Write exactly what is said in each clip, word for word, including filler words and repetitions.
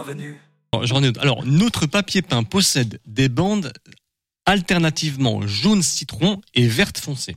parvenu. Alors, j'en ai d'autres. Alors, notre papier peint possède des bandes alternativement jaune citron et verte foncé.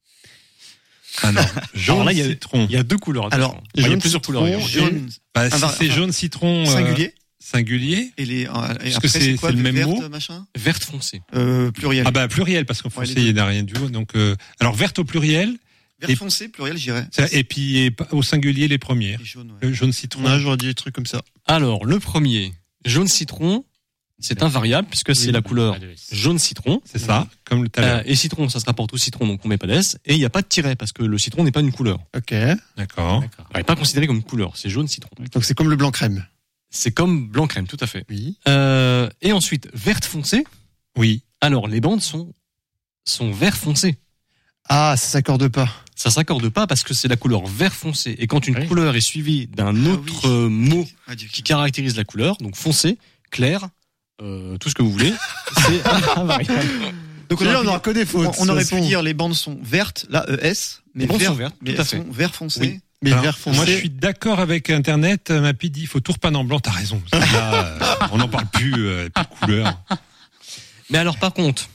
Alors, jaune Alors là, il y a- citron. Il y a deux couleurs. Alors, attention. Enfin, il y a jaune plusieurs citron, couleurs. jaune Jaune. Bah, si Invar- c'est enfin, jaune citron euh, singulier. singulier. Et les. euh, et Parce après, que c'est- quoi, c'est le même verte, mot. machin Verte foncé. euh, Pluriel. Ah bah pluriel parce qu'en Ouais, français les deux. il n'y a rien du tout. Donc euh, alors verte au pluriel Vert et- foncé, pluriel, j'irais. ça, et puis et, au singulier les premières. Et jaune, ouais. Le jaune citron. Ouais, j'aurais dit des trucs comme ça. Alors, le premier, jaune citron, c'est invariable puisque c'est la couleur Pas de S. jaune citron. C'est ça, comme le tout à l'heure. Euh, et citron, ça se rapporte au citron, donc on met pas d'S. Et il n'y a pas de tiret parce que le citron n'est pas une couleur. Ok. D'accord. D'accord. Il n'est pas considéré comme une couleur, c'est jaune citron. Donc c'est comme le blanc crème. C'est comme blanc crème, tout à fait. Oui. Euh, et ensuite, verte foncé. Oui. Alors, les bandes sont, sont vert foncé. Ah, ça s'accorde pas. Ça s'accorde pas parce que c'est la couleur vert foncé. Et quand une Oui. couleur est suivie d'un Ah autre oui. euh, mot Ah, du- qui caractérise la couleur, donc foncé, clair, euh, tout ce que vous voulez, c'est invariable. Donc on Là, aurait on pu aura dire- que des fautes. on- on aurait de toute pu façon. dire les bandes sont vertes, là E S, mais Les bandes vert, sont vertes, mais tout à elles fait. sont vert foncé. Oui. Mais Alors, vert foncé. moi je suis d'accord avec Internet. Ma Pi dit il faut tout repeindre en blanc. T'as raison. Parce que là, euh, on n'en parle plus, euh, plus de couleur. Mais alors, par contre,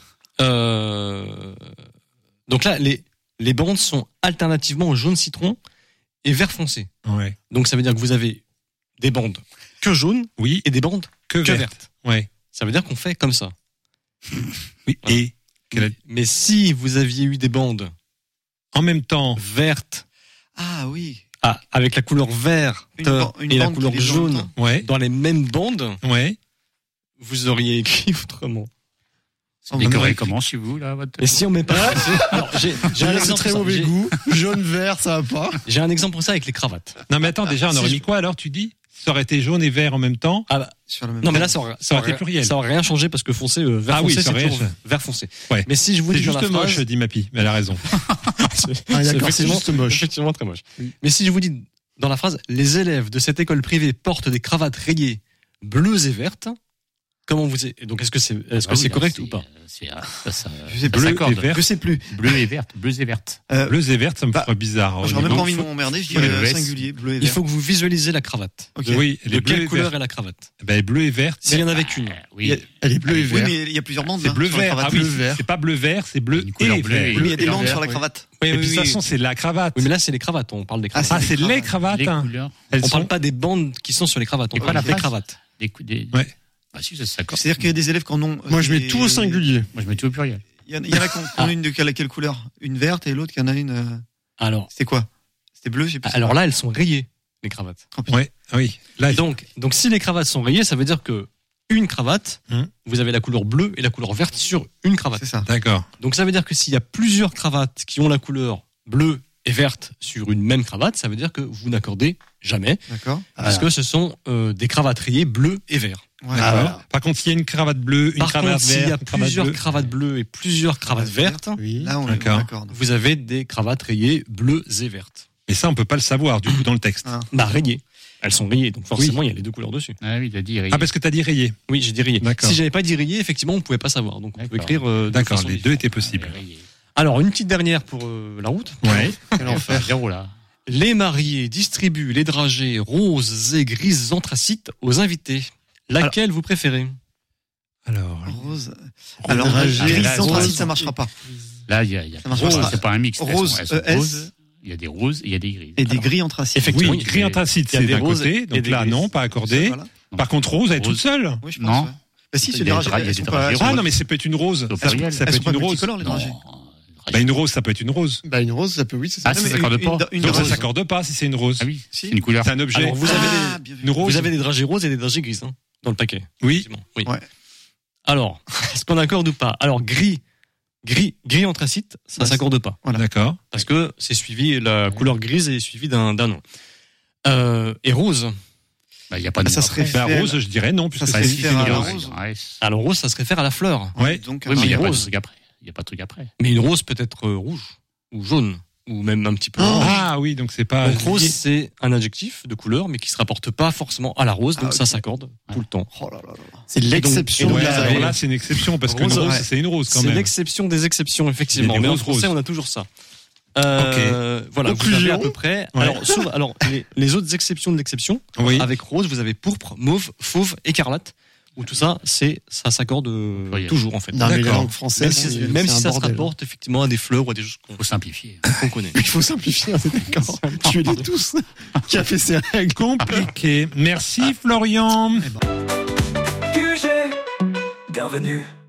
euh, donc là, les, les bandes sont alternativement jaune citron et vert foncé. Ouais. Donc ça veut dire que vous avez des bandes que jaunes Oui. et des bandes Que que vert. vertes. Ouais. Ça veut dire qu'on fait comme ça. Oui. Voilà. Et quelle a- Mais si vous aviez eu des bandes en même temps. vertes Ah oui. ah, avec la couleur vert Une ban- une et la bande couleur qui les jaune. jaune Ouais. dans les mêmes bandes, Ouais. vous auriez écrit autrement. Sans Décorez vraiment- comment chez vous là votre... Et si on met pas alors, j'ai, j'ai un C'est exemple très pour ça. mauvais J'ai- goût. Jaune, vert, ça va pas. J'ai un exemple pour ça avec les cravates. Non mais attends, déjà on Si aurait je- mis quoi alors tu dis? Ça aurait été jaune et vert en même temps. Ah bah, Sur le même non mais là bande. ça aurait, Ça aurait été aurait- pluriel. ça aurait rien changé parce que foncé euh, vert Ah oui, foncé ça c'est aurait- toujours vert foncé. Ouais. Mais si je vous C'est dis dans juste la moche, phrase, dit ma Pi. Mais elle a raison. c'est, Ah, c'est d'accord, c'est effectivement, juste moche. effectivement très moche. Oui. Mais si je vous dis dans la phrase, les élèves de cette école privée portent des cravates rayées bleues et vertes. Comment vous et donc est-ce que c'est est-ce que Ah oui, c'est là, correct c'est- ou pas? c'est, euh, ça, ça, Je sais ça pas. s'accorde. et vert. Je sais plus. Bleu et verte, bleues et vertes. Euh, Bleues et vertes, ça me bah, ferait bizarre. moi, au j'aurais même niveau- pas envie de m'emmerder, je faut dirais les euh, laisser. singulier, bleu et Il vert. faut que vous visualisez la cravate. Ok. De, Oui, de les bleus quelle et couleur verts. est la cravate? Ben, bleu et vert. S'il y en avait qu'une. Euh, Il y a- oui. Elle est bleue et Oui, vert. mais il y a plusieurs bandes. C'est hein, bleu sur la vert. cravate. Ah oui, bleu vert. c'est pas bleu vert, c'est bleu Une couleur et bleue et- vert. Oui, mais il y a des Bleu bandes vert, sur la oui. cravate. Oui, Et oui, puis de toute oui. façon, c'est la cravate. Oui, mais là c'est les cravates. On parle des Ah, cravates. Ah, c'est les cravates. Les hein. couleurs. Elles on sont. parle pas des bandes qui sont sur les cravates. On Et pas parle la des phrase. cravates. Des, cou- des... Ouais. Bah si, ça s'accorde. C'est-à-dire qu'il y a des élèves qui en ont. Moi, je mets des- tout au singulier. Moi je mets tout au pluriel. Il y en il y en a qui en qui en ont une de quelle, quelle couleur? Une verte et l'autre qui en a une. euh, Alors, C'était quoi? C'était bleu, je sais plus. alors là elles sont rayées les cravates. Ouais. Ah oui. Là, Donc, donc si les cravates sont rayées, ça veut dire que une cravate, Hum. vous avez la couleur bleue et la couleur verte sur une cravate. C'est ça. d'accord. Donc ça veut dire que s'il y a plusieurs cravates qui ont la couleur bleue et verte sur une même cravate, ça veut dire que vous n'accordez jamais, D'accord. parce que ce sont euh, des cravates rayées bleues et vert. Ouais, D'accord. voilà. Par contre, s'il y a une cravate bleue, une Par cravate contre, s'il y a verte, une cravate plusieurs bleue. cravates bleues et plusieurs cravates vertes, Oui. Là, on D'accord. est d'accord. vous avez des cravates rayées bleues et vertes. Et ça, on peut pas le savoir du coup dans le texte. Ah. Bah rayées. Elles sont rayées, donc forcément il y a les deux couleurs dessus. Ah oui, il a dit. Ah, parce que t'as dit rayé. Oui, j'ai dit rayé. D'accord. Si j'avais pas dit rayé, effectivement, on pouvait pas savoir. Donc on peut D'accord. écrire. euh, de D'accord, façon les deux différente. étaient possibles. Alors une petite dernière pour euh, la route. Ouais. Quel enfer. Zéro là. Les mariés distribuent les dragées roses et grises anthracites aux invités. Laquelle vous préférez? Alors, Rose. Alors, dragée, gris là, anthracite, rose. ça marchera pas. Là, il y a, il y a Ça marche rose, pas. c'est pas un mix. Elles Rose, sont- elles sont E S. roses. Il y a des roses et il y a des grises. Et des Alors, gris anthracite. Effectivement. oui, il y a gris des- anthracite, il y a c'est des d'un roses côté. et Donc des là, grises. non, pas accordé. Voilà. Par contre, rose, elle est toute Rose. seule. Oui, je pense. Non. ouais. Bah si, Il y c'est a des des dragées. dra- il y a Elles des sont dragées pas. Ah non, mais ça peut être une rose. Au Ça, pluriel. ça Elles peut sont être pas une rose. multicolores, les dragées. Bah, une rose, ça peut être une rose. Bah, une rose, ça peut, oui, c'est ça. Ah, Non, ça mais s'accorde une- pas. une- une Donc ça rose. s'accorde pas si c'est une rose. Ah oui, Si. c'est une couleur. C'est un objet. Alors vous avez Ah, des, bien vu. Une rose. vous avez des dragées roses et des dragées grises hein, dans le paquet. Oui. Effectivement, oui. Ouais. Alors, est-ce qu'on accorde ou pas? Alors gris, gris, gris anthracite, ça Ouais, s'accorde pas Voilà. D'accord. parce que c'est suivi la couleur grise est suivie d'un d'un nom. Euh, et rose. Bah, il n'y a pas de Ça nom serait après. Bah, fait- rose, je dirais non, puisque Ça c'est serait si c'est faire une à la rose. rose. Ouais. Alors rose, ça se réfère à la fleur. Ouais. Donc, Oui, mais il n'y a une pas de rose. truc après. Il n'y a pas de truc après. Mais une rose peut être euh, rouge ou jaune ou même un petit peu. Oh. orange. Ah oui, donc c'est pas. Donc rose, c'est un adjectif de couleur, mais qui se rapporte pas forcément à la rose, donc Ah, ça ok. s'accorde Ouais. tout le temps. Oh là là là là. C'est l'exception. et donc- Ouais, vous avez- alors là, c'est une exception parce qu'une Rose, rose, ouais. c'est une rose quand C'est même. l'exception des exceptions, Il y effectivement. a des Mais en roses français, roses. on a toujours ça. Euh, Voilà, vous avez Conclusion. à peu près. Ouais. Alors, sauf- alors les, les autres exceptions de l'exception, Oui. avec rose, vous avez pourpre, mauve, fauve, écarlate. Où tout ça, c'est ça s'accorde euh, Oui. toujours en fait. Non, mais la D'accord. langue française, Même c'est si, c'est même si un ça se bordel. rapporte effectivement à des fleurs ou à des choses qu'on Faut simplifier. qu'on connaît. Il faut simplifier, on est d'accord. Tu les tous. Qui a fait ses règles? Compliqué. Merci Florian. Q G, bienvenue.